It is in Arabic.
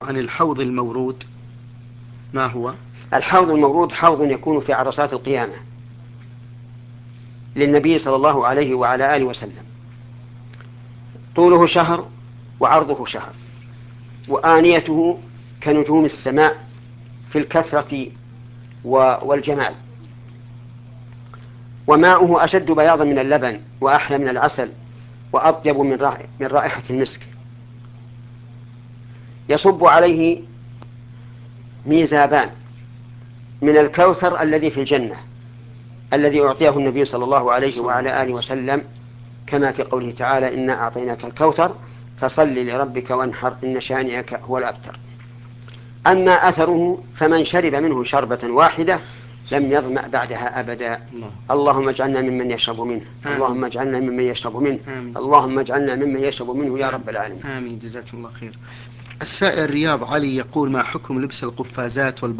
عن الحوض المورود، ما هو؟ الحوض المورود حوض يكون في عرصات القيامة للنبي صلى الله عليه وعلى آله وسلم، طوله شهر وعرضه شهر، وآنيته كنجوم السماء في الكثرة والجمال، وماؤه أشد بياضا من اللبن وأحلى من العسل وأطيب من رائحة المسك. يصب عليه ميزابان من الكوثر الذي في الجنة، الذي أعطيه النبي صلى الله عليه وعلى آله وسلم، كما في قوله تعالى: إنا أعطيناك الكوثر فصل لربك وانحر إن شانئك هو الأبتر. أما أثره فمن شرب منه شربة واحدة لم يظمأ بعدها أبدا. اللهم اجعلنا ممن يشرب منه. اللهم اجعلنا ممن يشرب منه. اللهم اجعلنا ممن يشرب منه يا رب العالمين. آمين. جزاكم الله خير. السائل رياض علي يقول: ما حكم لبس القفازات